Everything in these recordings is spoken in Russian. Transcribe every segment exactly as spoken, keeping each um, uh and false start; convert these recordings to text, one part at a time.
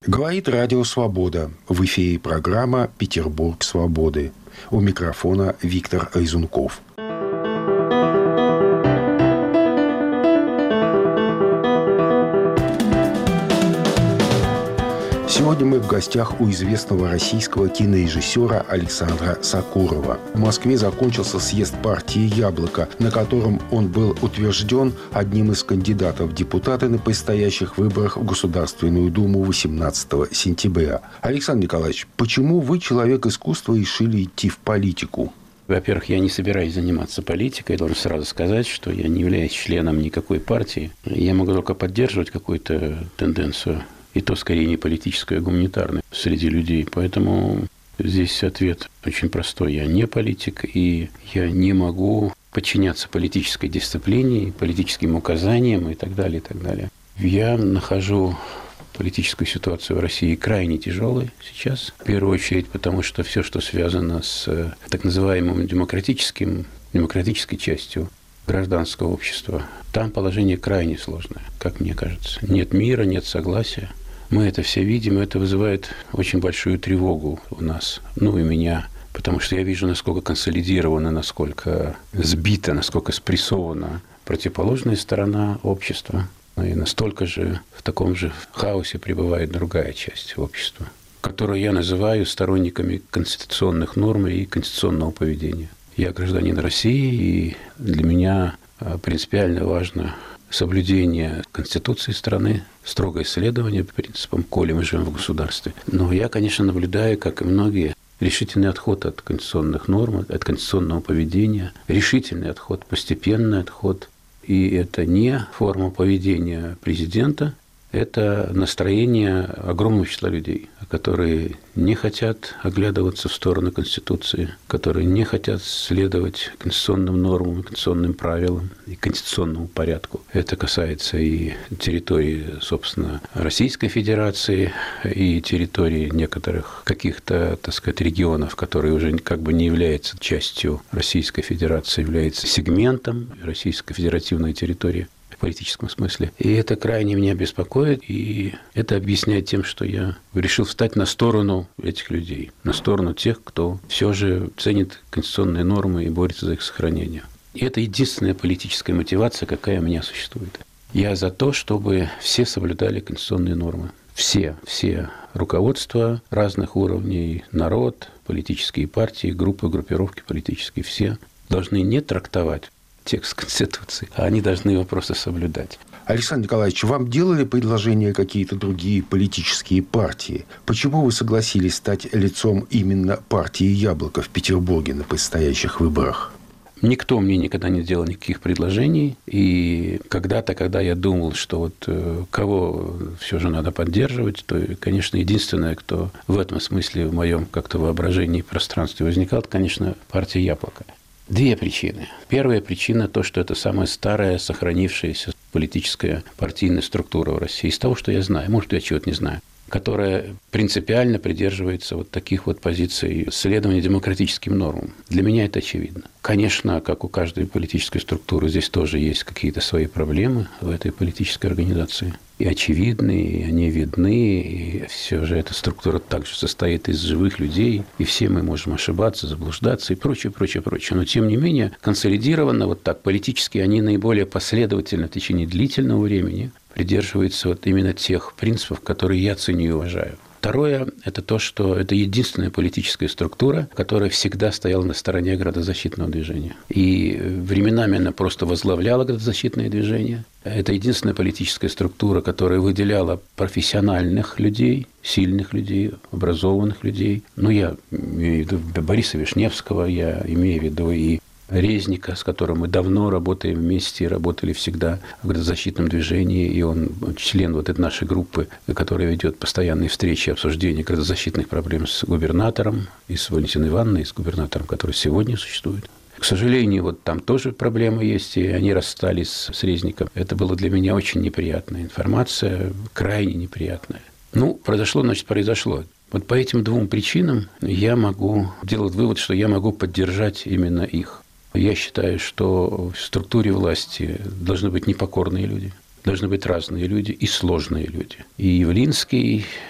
Говорит Радио Свобода. В эфире программа «Петербург свободы». У микрофона Виктор Айзунков. Сегодня мы в гостях у известного российского кинорежиссера Александра Сокурова. В Москве закончился съезд партии «Яблоко», на котором он был утвержден одним из кандидатов в депутаты на предстоящих выборах в Государственную Думу восемнадцатого сентября. Александр Николаевич, почему вы, человек искусства, решили идти в политику? Во-первых, я не собираюсь заниматься политикой. Я должен сразу сказать, что я не являюсь членом никакой партии. Я могу только поддерживать какую-то тенденцию, и то скорее не политическую, а гуманитарную среди людей. Поэтому здесь ответ очень простой. Я не политик, и я не могу подчиняться политической дисциплине, политическим указаниям и так далее, и так далее. Я нахожу политическую ситуацию в России крайне тяжелой сейчас. В первую очередь, потому что все, что связано с так называемым демократическим, демократической частью гражданского общества, там положение крайне сложное, как мне кажется. Нет мира, нет согласия. Мы это все видим, и это вызывает очень большую тревогу у нас, ну и меня, потому что я вижу, насколько консолидирована, насколько сбита, насколько спрессована противоположная сторона общества. И настолько же в таком же хаосе пребывает другая часть общества, которую я называю сторонниками конституционных норм и конституционного поведения. Я гражданин России, и для меня принципиально важно соблюдение Конституции страны, строгое следование принципам, коли мы живем в государстве. Но я, конечно, наблюдаю, как и многие, решительный отход от конституционных норм, от конституционного поведения, решительный отход, постепенный отход. И это не форма поведения президента, это настроение огромного числа людей, которые не хотят оглядываться в сторону Конституции, которые не хотят следовать конституционным нормам, конституционным правилам и конституционному порядку. Это касается и территории, собственно, Российской Федерации, и территории некоторых каких-то, так сказать, регионов, которые уже как бы не являются частью Российской Федерации, являются сегментом Российской Федеративной территории в политическом смысле. И это крайне меня беспокоит, и это объясняет тем, что я решил встать на сторону этих людей, на сторону тех, кто все же ценит конституционные нормы и борется за их сохранение. И это единственная политическая мотивация, какая у меня существует. Я за то, чтобы все соблюдали конституционные нормы. Все, все руководства разных уровней, народ, политические партии, группы, группировки политические, все должны не трактовать текст Конституции, а они должны его просто соблюдать. Александр Николаевич, вам делали предложения какие-то другие политические партии? Почему вы согласились стать лицом именно партии «Яблоко» в Петербурге на предстоящих выборах? Никто мне никогда не делал никаких предложений. И когда-то, когда я думал, что вот кого все же надо поддерживать, то, конечно, единственное, кто в этом смысле в моем как-то воображении и пространстве возникал, это, конечно, партия «Яблоко». Две причины. Первая причина – то, что это самая старая, сохранившаяся политическая партийная структура в России. Из того, что я знаю, может, я чего-то не знаю, которая принципиально придерживается вот таких вот позиций следования демократическим нормам. Для меня это очевидно. Конечно, как у каждой политической структуры, здесь тоже есть какие-то свои проблемы в этой политической организации. И очевидны, и они видны, и все же эта структура также состоит из живых людей, и все мы можем ошибаться, заблуждаться и прочее, прочее, прочее. Но, тем не менее, консолидированно вот так политически они наиболее последовательно в течение длительного времени придерживаются вот именно тех принципов, которые я ценю и уважаю. Второе – это то, что это единственная политическая структура, которая всегда стояла на стороне градозащитного движения. И временами она просто возглавляла градозащитное движение. Это единственная политическая структура, которая выделяла профессиональных людей, сильных людей, образованных людей. Ну, я имею в виду Бориса Вишневского, я имею в виду и Резника, с которым мы давно работаем вместе, работали всегда в градозащитном движении, и он член вот этой нашей группы, которая ведет постоянные встречи и обсуждения градозащитных проблем с губернатором, и с Валентиной Ивановной, и с губернатором, который сегодня существует. К сожалению, вот там тоже проблемы есть, и они расстались с Резником. Это было для меня очень неприятная информация, крайне неприятная. Ну, произошло, значит, произошло. Вот по этим двум причинам я могу делать вывод, что я могу поддержать именно их. Я считаю, что в структуре власти должны быть непокорные люди, должны быть разные люди и сложные люди. И Явлинский,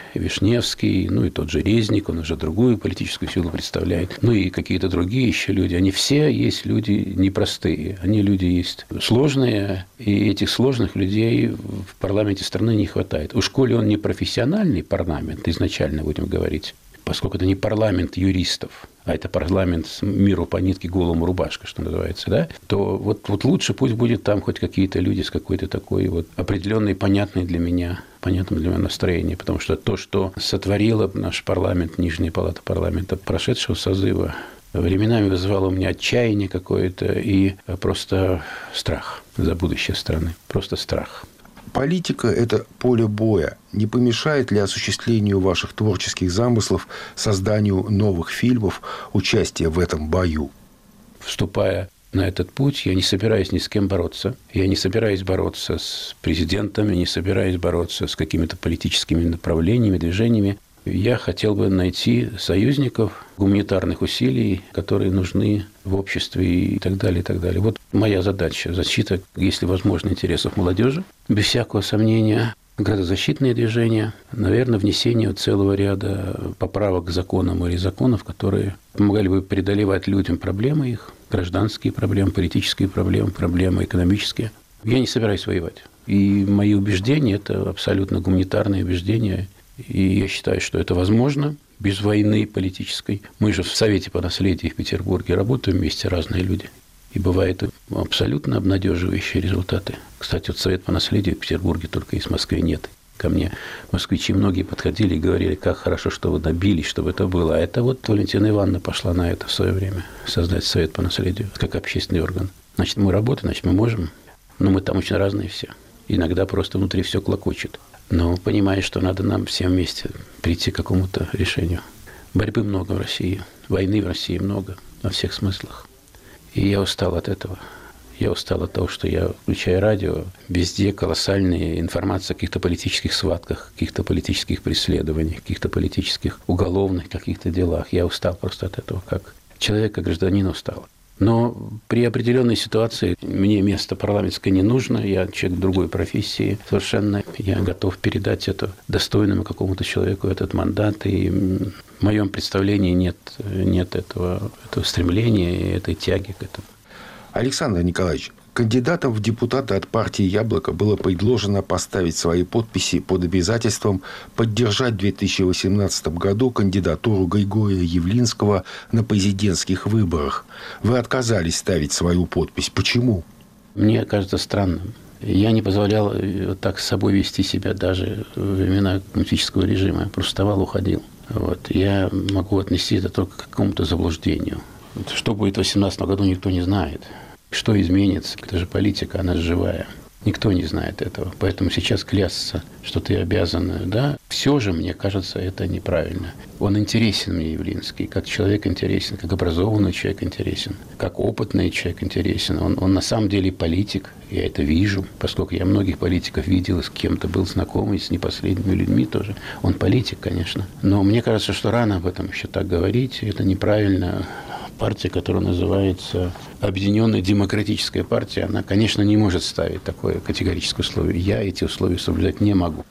Вишневский, ну и тот же Резник, он уже другую политическую силу представляет, ну и какие-то другие еще люди. Они все есть люди непростые, они люди есть сложные, и этих сложных людей в парламенте страны не хватает. Уж коли он не профессиональный парламент, изначально будем говорить, поскольку это не парламент юристов, а это парламент миру по нитке, голому рубашка, что называется, да, то вот, вот лучше пусть будет там хоть какие-то люди с какой-то такой вот определенной, понятной для меня, понятным для меня настроением, потому что то, что сотворила наш парламент, Нижняя палата парламента прошедшего созыва, временами вызывало у меня отчаяние какое-то и просто страх за будущее страны, просто страх. Политика – это поле боя. Не помешает ли осуществлению ваших творческих замыслов созданию новых фильмов участие в этом бою? Вступая на этот путь, я не собираюсь ни с кем бороться. Я не собираюсь бороться с президентом, я не собираюсь бороться с какими-то политическими направлениями, движениями. Я хотел бы найти союзников гуманитарных усилий, которые нужны в обществе и так далее, и так далее. Вот моя задача – защита, если возможно, интересов молодежи, без всякого сомнения, градозащитные движения, наверное, внесение целого ряда поправок к законам или законов, которые помогали бы преодолевать людям проблемы их, гражданские проблемы, политические проблемы, проблемы экономические. Я не собираюсь воевать. И мои убеждения – это абсолютно гуманитарные убеждения. И я считаю, что это возможно без войны политической. Мы же в Совете по наследию в Петербурге работаем вместе, разные люди. И бывают абсолютно обнадеживающие результаты. Кстати, вот Совет по наследию в Петербурге только из Москвы нет. Ко мне москвичи многие подходили и говорили, как хорошо, что вы добились, чтобы это было. А это вот Валентина Ивановна пошла на это в свое время, создать Совет по наследию как общественный орган. Значит, мы работаем, значит, мы можем. Но мы там очень разные все. Иногда просто внутри все клокочет. Но понимаешь, что надо нам всем вместе прийти к какому-то решению. Борьбы много в России, войны в России много, во всех смыслах. И я устал от этого. Я устал от того, что я, включая радио, везде колоссальная информация о каких-то политических схватках, каких-то политических преследованиях, каких-то политических уголовных каких-то делах. Я устал просто от этого, как человек, как гражданин устал. Но при определенной ситуации мне место парламентское не нужно, я человек другой профессии совершенно, я готов передать это достойному какому-то человеку, этот мандат, и в моем представлении нет, нет этого, этого стремления и этой тяги к этому. Александр Николаевич, кандидатам в депутаты от партии «Яблоко» было предложено поставить свои подписи под обязательством поддержать в две тысячи восемнадцатом году кандидатуру Григория Явлинского на президентских выборах. Вы отказались ставить свою подпись. Почему? Мне кажется странным. Я не позволял вот так с собой вести себя даже во времена коммунистического режима. Я просто вставал, уходил. Вот. Я могу отнести это только к какому-то заблуждению. Что будет в две тысячи восемнадцатом году, никто не знает. Что изменится? Это же политика, она живая. Никто не знает этого. Поэтому сейчас клясться, что ты обязан, да, все же, мне кажется, это неправильно. Он интересен мне, Явлинский, как человек интересен, как образованный человек интересен, как опытный человек интересен. Он, он на самом деле политик, я это вижу, поскольку я многих политиков видел, и с кем-то был знакомый, с непоследними людьми тоже. Он политик, конечно. Но мне кажется, что рано об этом еще так говорить, это неправильно. Партия, которая называется Объединенная демократическая партия, она, конечно, не может ставить такое категорическое условие. Я эти условия соблюдать не могу.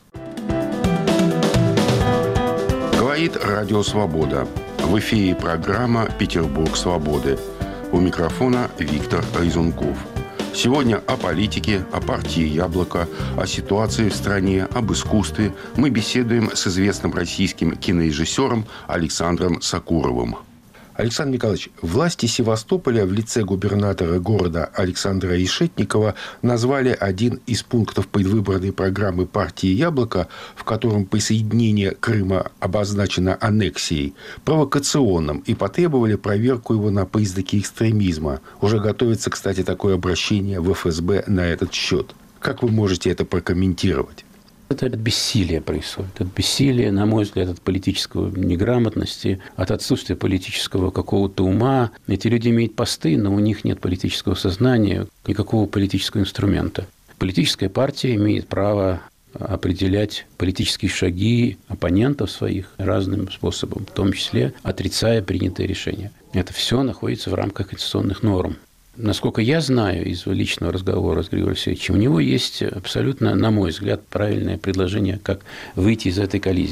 Говорит Радио Свобода. В эфире программа «Петербург свободы». У микрофона Виктор Резунков. Сегодня о политике, о партии «Яблоко», о ситуации в стране, об искусстве мы беседуем с известным российским кинорежиссером Александром Сакуровым. Александр Николаевич, власти Севастополя в лице губернатора города Александра Решетникова назвали один из пунктов предвыборной программы партии «Яблоко», в котором присоединение Крыма обозначено аннексией, провокационным и потребовали проверку его на признаки экстремизма. Уже готовится, кстати, такое обращение в эф эс бэ на этот счет. Как вы можете это прокомментировать? Это от бессилия происходит. От бессилия, на мой взгляд, от политической неграмотности, от отсутствия политического какого-то ума. Эти люди имеют посты, но у них нет политического сознания, никакого политического инструмента. Политическая партия имеет право определять политические шаги оппонентов своих разным способом, в том числе отрицая принятые решения. Это все находится в рамках конституционных норм. Насколько я знаю из личного разговора с Григорием Алексеевичем, у него есть абсолютно, на мой взгляд, правильное предложение, как выйти из этой коллизии.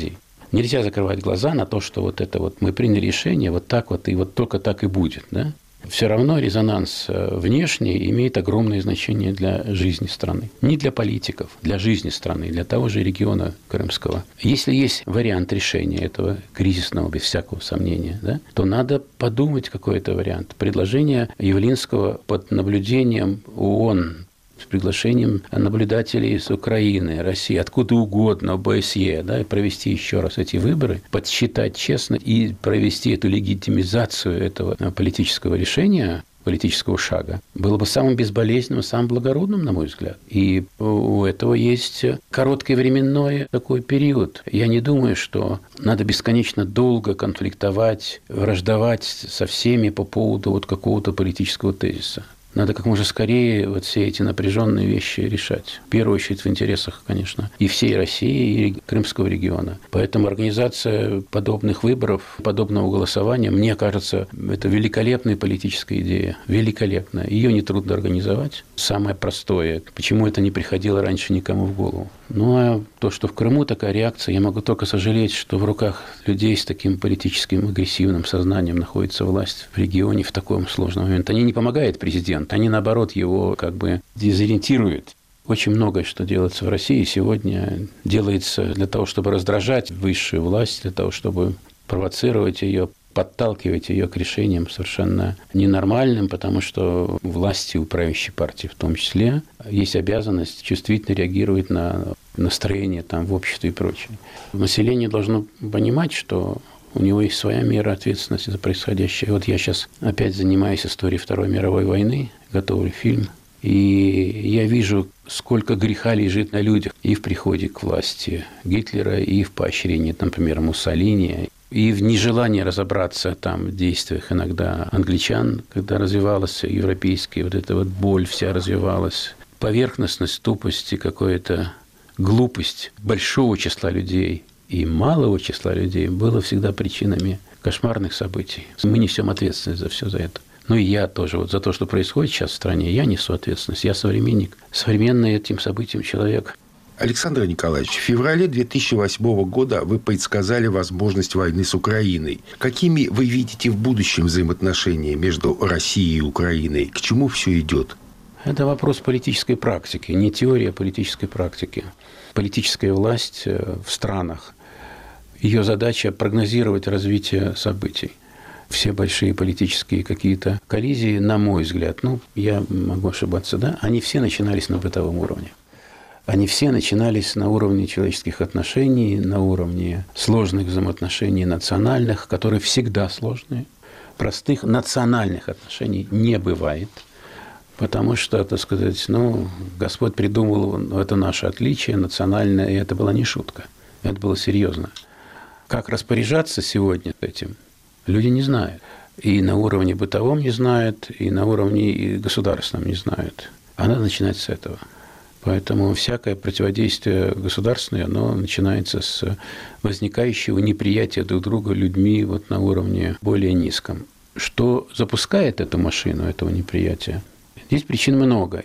Нельзя закрывать глаза на то, что вот это вот мы приняли решение, вот так вот, и вот только так и будет. Да? Все равно резонанс внешний имеет огромное значение для жизни страны. Не для политиков, для жизни страны, для того же региона крымского. Если есть вариант решения этого кризисного, без всякого сомнения, да, то надо подумать, какой это вариант. Предложение Явлинского под наблюдением ООН, с приглашением наблюдателей из Украины, России, откуда угодно, ОБСЕ, да, и провести еще раз эти выборы, подсчитать честно и провести эту легитимизацию этого политического решения, политического шага, было бы самым безболезненным, самым благородным, на мой взгляд. И у этого есть короткий временной такой период. Я не думаю, что надо бесконечно долго конфликтовать, враждовать со всеми по поводу вот какого-то политического тезиса. Надо как можно скорее вот все эти напряженные вещи решать. В первую очередь в интересах, конечно, и всей России, и Крымского региона. Поэтому организация подобных выборов, подобного голосования, мне кажется, это великолепная политическая идея. Великолепная. Ее нетрудно организовать. Самое простое. Почему это не приходило раньше никому в голову? Ну, а то, что в Крыму такая реакция, я могу только сожалеть, что в руках людей с таким политическим агрессивным сознанием находится власть в регионе в таком сложном моменте. Они не помогают президенту, они, наоборот, его как бы дезориентируют. Очень многое, что делается в России сегодня, делается для того, чтобы раздражать высшую власть, для того, чтобы провоцировать ее, подталкивать ее к решениям совершенно ненормальным, потому что власти, у правящей партии в том числе, есть обязанность чувствительно реагировать на настроение там, в обществе и прочее. Население должно понимать, что у него есть своя мера ответственности за происходящее. Вот я сейчас опять занимаюсь историей Второй мировой войны, готовлю фильм, и я вижу, сколько греха лежит на людях и в приходе к власти Гитлера, и в поощрении, например, Муссолини, и в нежелании разобраться там в действиях иногда англичан, когда развивалась европейская вот эта вот боль вся развивалась, поверхностность, тупость и какая-то глупость большого числа людей и малого числа людей было всегда причинами кошмарных событий. Мы несем ответственность за все за это. Ну и я тоже вот за то, что происходит сейчас в стране, я несу ответственность. Я современник, современный этим событиям человек. Александр Николаевич, в феврале две тысячи восьмого года вы предсказали возможность войны с Украиной. Какими вы видите в будущем взаимоотношения между Россией и Украиной? К чему все идет? Это вопрос политической практики, не теория политической практики. Политическая власть в странах, ее задача прогнозировать развитие событий. Все большие политические какие-то коллизии, на мой взгляд, ну, я могу ошибаться, да, они все начинались на бытовом уровне. Они все начинались на уровне человеческих отношений, на уровне сложных взаимоотношений национальных, которые всегда сложные. Простых национальных отношений не бывает, потому что, так сказать, ну, Господь придумал это наше отличие национальное, и это была не шутка, это было серьезно. Как распоряжаться сегодня этим, люди не знают. И на уровне бытовом не знают, и на уровне государственном не знают. А надо начинать с этого. Поэтому всякое противодействие государственное, оно начинается с возникающего неприятия друг друга людьми вот на уровне более низком. Что запускает эту машину, этого неприятия? Здесь причин много.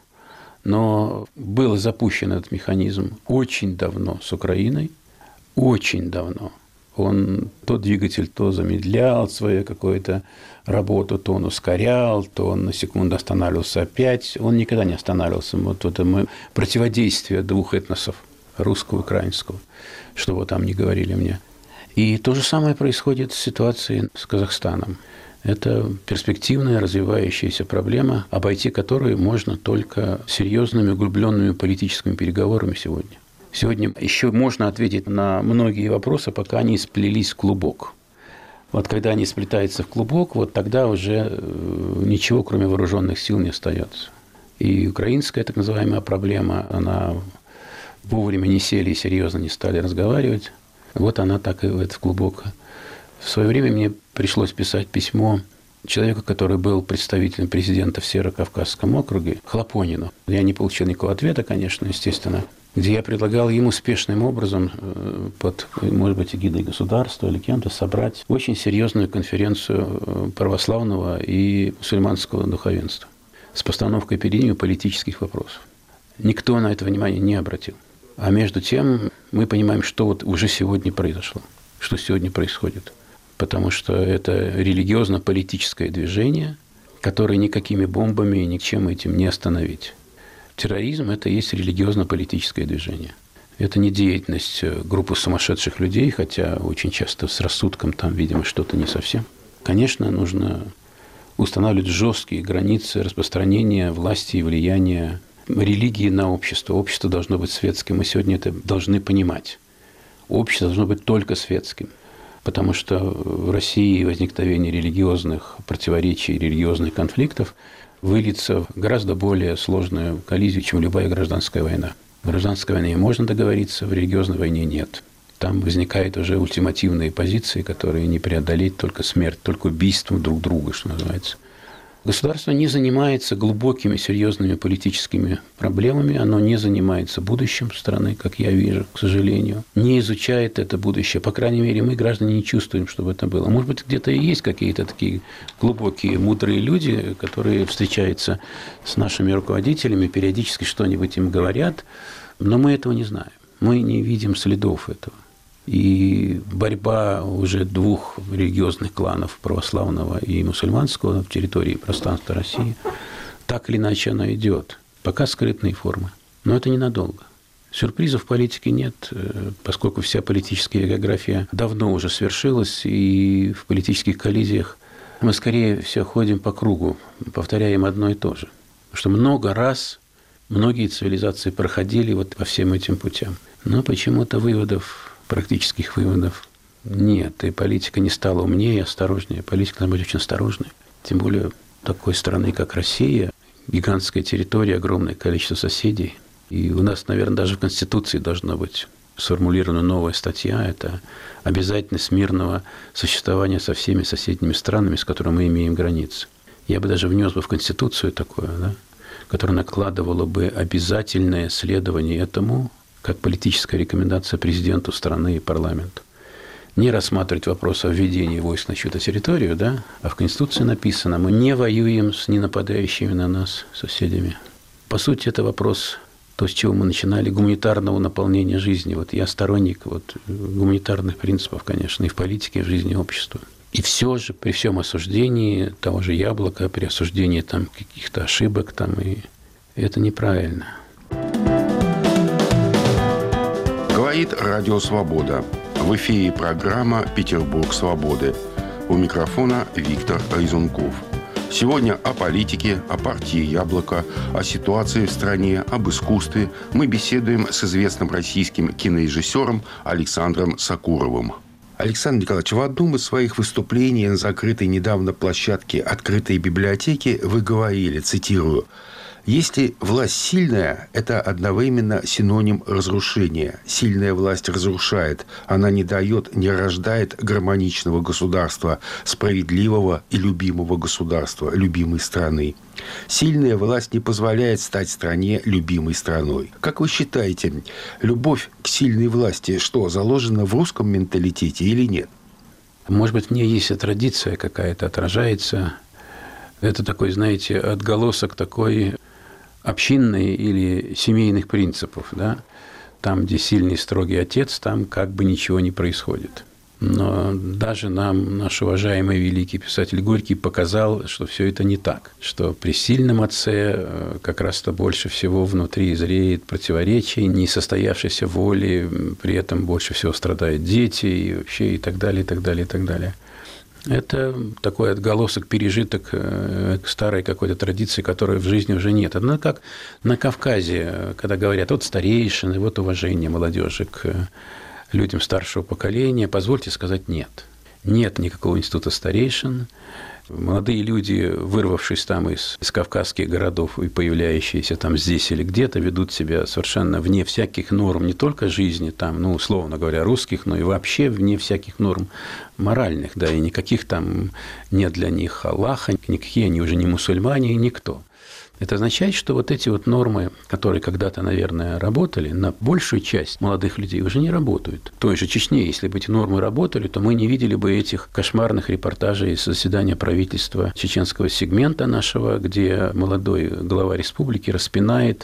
Но был запущен этот механизм очень давно с Украиной, очень давно. Он то двигатель то замедлял свою какую-то работу, то он ускорял, то он на секунду останавливался опять. Он никогда не останавливался. Вот это мы противодействие двух этносов, русского и украинского, что вы там не говорили мне. И то же самое происходит с ситуацией с Казахстаном. Это перспективная, развивающаяся проблема, обойти которую можно только серьезными, углубленными политическими переговорами сегодня. Сегодня еще можно ответить на многие вопросы, пока они сплелись в клубок. Вот когда они сплетаются в клубок, вот тогда уже ничего, кроме вооруженных сил, не остается. И украинская так называемая проблема, она вовремя не сели и серьезно не стали разговаривать. Вот она так и в этот клубок. В свое время мне пришлось писать письмо человеку, который был представителем президента в Северо-Кавказском округе, Хлопонину. Я не получил никакого ответа, конечно, естественно, где я предлагал ему успешным образом под, может быть, эгидой государства или кем-то собрать очень серьезную конференцию православного и мусульманского духовенства с постановкой перед ними политических вопросов. Никто на это внимание не обратил. А между тем мы понимаем, что вот уже сегодня произошло. что сегодня происходит. Потому что это религиозно-политическое движение, которое никакими бомбами и ничем этим не остановить. Терроризм – это и есть религиозно-политическое движение. Это не деятельность группы сумасшедших людей, хотя очень часто с рассудком там, видимо, что-то не совсем. Конечно, нужно устанавливать жесткие границы распространения власти и влияния религии на общество. Общество должно быть светским. Мы сегодня это должны понимать. Общество должно быть только светским. Потому что в России возникновение религиозных противоречий, религиозных конфликтов выльется в гораздо более сложную коллизию, чем любая гражданская война. В гражданской войне можно договориться, в религиозной войне нет. Там возникают уже ультимативные позиции, которые не преодолеть, только смерть, только убийством друг друга, что называется. Государство не занимается глубокими, серьезными политическими проблемами, оно не занимается будущим страны, как я вижу, к сожалению, не изучает это будущее. По крайней мере, мы, граждане, не чувствуем, чтобы это было. Может быть, где-то и есть какие-то такие глубокие, мудрые люди, которые встречаются с нашими руководителями, периодически что-нибудь им говорят, но мы этого не знаем. Мы не видим следов этого. И борьба уже двух религиозных кланов, православного и мусульманского, в территории пространства России, так или иначе она идет. Пока скрытные формы. Но это ненадолго. Сюрпризов в политике нет, поскольку вся политическая география давно уже свершилась, и в политических коллизиях мы скорее все ходим по кругу, повторяем одно и то же. Потому что много раз многие цивилизации проходили вот по всем этим путям. Но почему-то выводов, практических выводов нет. И политика не стала умнее и осторожнее. Политика должна быть очень осторожной. Тем более такой страны, как Россия, гигантская территория, огромное количество соседей. И у нас, наверное, даже в Конституции должна быть сформулирована новая статья. Это обязательность мирного существования со всеми соседними странами, с которыми мы имеем границы. Я бы даже внес бы в Конституцию такое, да, которое накладывало бы обязательное следование этому, как политическая рекомендация президенту страны и парламенту. Не рассматривать вопрос о введении войск на чью-то территорию, да, а в Конституции написано, мы не воюем с ненападающими на нас соседями. По сути, это вопрос, то, с чего мы начинали, гуманитарного наполнения жизни. Вот я сторонник вот, гуманитарных принципов, конечно, и в политике, и в жизни общества. И все же, при всем осуждении того же Яблока, при осуждении там, каких-то ошибок, там, и это неправильно. Говорит Радио Свобода. В эфире программа «Петербург свободы». У микрофона Виктор Резунков. Сегодня о политике, о партии «Яблоко», о ситуации в стране, об искусстве мы беседуем с известным российским кинорежиссером Александром Сакуровым. Александр Николаевич, в одном из своих выступлений на закрытой недавно площадке открытой библиотеки вы говорили, цитирую, «Если власть сильная, это одновременно синоним разрушения. Сильная власть разрушает. Она не дает, не рождает гармоничного государства, справедливого и любимого государства, любимой страны. Сильная власть не позволяет стать стране любимой страной». Как вы считаете, любовь к сильной власти что, заложена в русском менталитете или нет? Может быть, в ней есть традиция какая-то, отражается. Это такой, знаете, отголосок такой общинной или семейных принципов, да? Там, где сильный строгий отец, там как бы ничего не происходит. Но даже нам наш уважаемый великий писатель Горький показал, что все это не так, что при сильном отце как раз-то больше всего внутри зреет противоречий, несостоявшейся воли, при этом больше всего страдают дети и вообще и так далее, и так далее, и так далее. Это такой отголосок, пережиток старой какой-то традиции, которой в жизни уже нет. Одно как на Кавказе, когда говорят, вот старейшины, вот уважение молодежи к людям старшего поколения, позвольте сказать нет. Нет никакого института старейшин. Молодые люди, вырвавшись там из, из кавказских городов и появляющиеся там здесь или где-то, ведут себя совершенно вне всяких норм не только жизни, там, ну, условно говоря, русских, но и вообще вне всяких норм моральных, да, и никаких там нет для них Аллаха, никакие они уже не мусульмане и никто. Это означает, что вот эти вот нормы, которые когда-то, наверное, работали, на большую часть молодых людей уже не работают. В той же Чечне, если бы эти нормы работали, то мы не видели бы этих кошмарных репортажей из заседания правительства чеченского сегмента нашего, где молодой глава республики распинает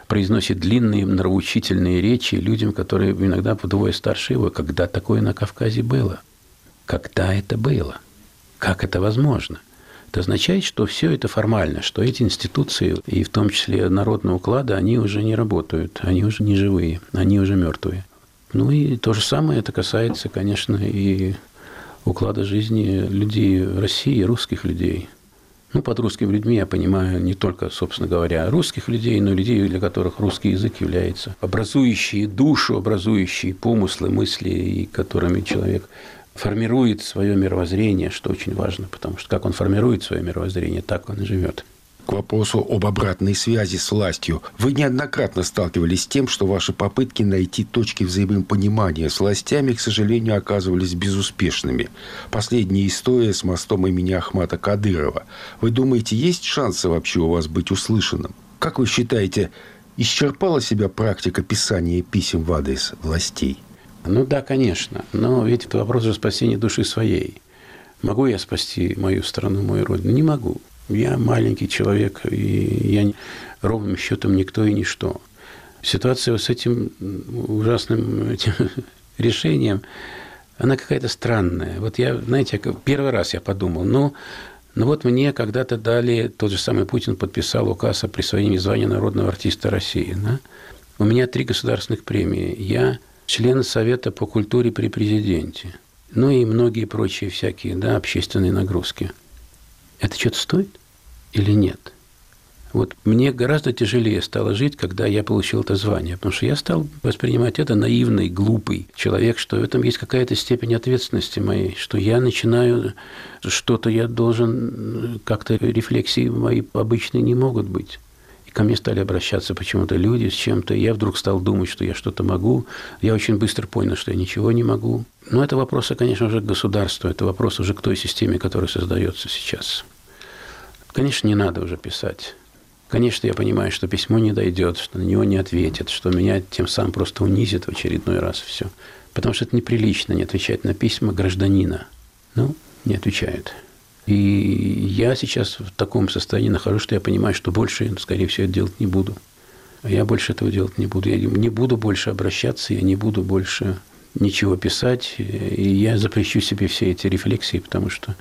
произносит длинные нравоучительные речи людям, которые иногда вдвое старше его. Когда такое на Кавказе было? Когда это было? Как это возможно? Это означает, что все это формально, что эти институции, и в том числе народного уклада, они уже не работают, они уже не живые, они уже мертвые. Ну и то же самое это касается, конечно, и уклада жизни людей в России, русских людей. Ну, под русскими людьми я понимаю не только, собственно говоря, русских людей, но и людей, для которых русский язык является образующие душу, образующие помыслы, мысли, и которыми человек формирует свое мировоззрение, что очень важно, потому что как он формирует свое мировоззрение, так он и живет. К вопросу об обратной связи с властью. Вы неоднократно сталкивались с тем, что ваши попытки найти точки взаимопонимания с властями, к сожалению, оказывались безуспешными. Последняя история с мостом имени Ахмата Кадырова. Вы думаете, есть шансы вообще у вас быть услышанным? Как вы считаете, исчерпала себя практика писания писем в адрес властей? Ну да, конечно. Но ведь это вопрос же спасения души своей. Могу я спасти мою страну, мою родину? Не могу. Я маленький человек, и я ровным счетом никто и ничто. Ситуация с этим ужасным этим решением, она какая-то странная. Вот я, знаете, первый раз я подумал, ну, ну вот мне когда-то дали, тот же самый Путин подписал указ о присвоении звания народного артиста России. Да? У меня три государственных премии. Я член Совета по культуре при президенте. Ну и многие прочие всякие, да, общественные нагрузки. Это что-то стоит или нет? Вот мне гораздо тяжелее стало жить, когда я получил это звание, потому что я стал воспринимать это наивный, глупый человек, что в этом есть какая-то степень ответственности моей, что я начинаю, что-то я должен, как-то рефлексии мои обычные не могут быть. И ко мне стали обращаться почему-то люди с чем-то, и я вдруг стал думать, что я что-то могу. Я очень быстро понял, что я ничего не могу. Но это вопросы, конечно, уже к государству, это вопрос уже к той системе, которая создается сейчас. Конечно, не надо уже писать. Конечно, я понимаю, что письмо не дойдет, что на него не ответят, что меня тем самым просто унизит в очередной раз все. Потому что это неприлично не отвечать на письма гражданина. Ну, не отвечают. И я сейчас в таком состоянии нахожусь, что я понимаю, что больше, скорее всего, делать не буду. Я больше этого делать не буду. Я не буду больше обращаться, я не буду больше ничего писать. И я запрещу себе все эти рефлексии, потому что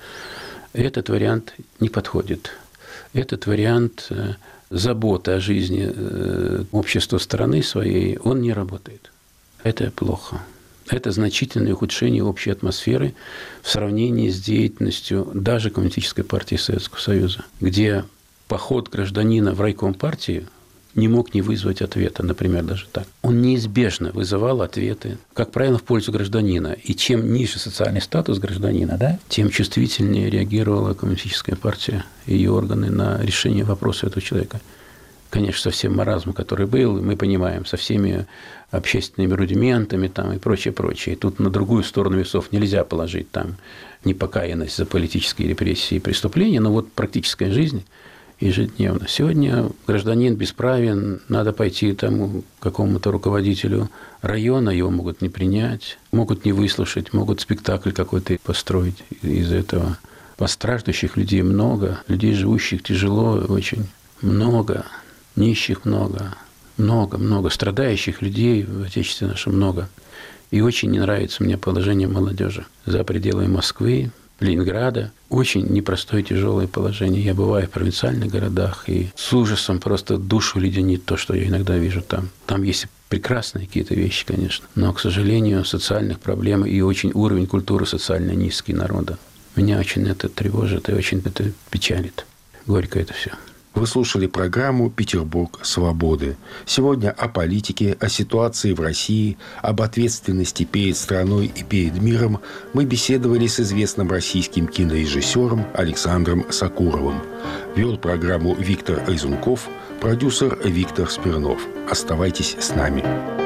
этот вариант не подходит. Этот вариант заботы о жизни общества страны своей, он не работает. Это плохо. Это значительное ухудшение общей атмосферы в сравнении с деятельностью даже Коммунистической партии Советского Союза, где поход гражданина в райком партии не мог не вызвать ответа, например, даже так. Он неизбежно вызывал ответы, как правило, в пользу гражданина. И чем ниже социальный статус гражданина, да, тем чувствительнее реагировала Коммунистическая партия и ее органы на решение вопроса этого человека. Конечно, со всем маразмом, который был, мы понимаем, со всеми общественными рудиментами там, и прочее, прочее. И тут на другую сторону весов нельзя положить там непокаянность за политические репрессии и преступления, но вот практическая жизнь ежедневно. Сегодня гражданин бесправен, надо пойти тому какому-то руководителю района, его могут не принять, могут не выслушать, могут спектакль какой-то построить из этого. Постраждущих людей много, людей, живущих тяжело очень много, нищих много, много, много, страдающих людей в Отечестве нашем много. И очень не нравится мне положение молодежи за пределами Москвы, Ленинграда. Очень непростое, тяжелое положение. Я бываю в провинциальных городах, и с ужасом просто душу леденит то, что я иногда вижу там. Там есть прекрасные какие-то вещи, конечно, но, к сожалению, социальных проблем и очень уровень культуры социально низкий народа. Меня очень это тревожит и очень это печалит. Горько это все. Вы слушали программу «Петербург свободы». Сегодня о политике, о ситуации в России, об ответственности перед страной и перед миром мы беседовали с известным российским кинорежиссером Александром Сакуровым. Вел программу Виктор Разумков, продюсер Виктор Смирнов. Оставайтесь с нами.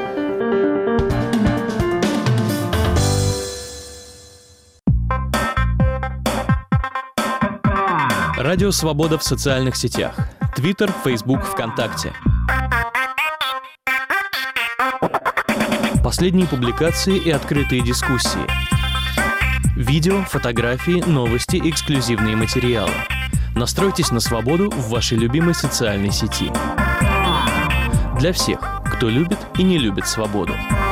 Радио «Свобода» в социальных сетях. Твиттер, Фейсбук, ВКонтакте. Последние публикации и открытые дискуссии. Видео, фотографии, новости, эксклюзивные материалы. Настройтесь на свободу в вашей любимой социальной сети. Для всех, кто любит и не любит свободу.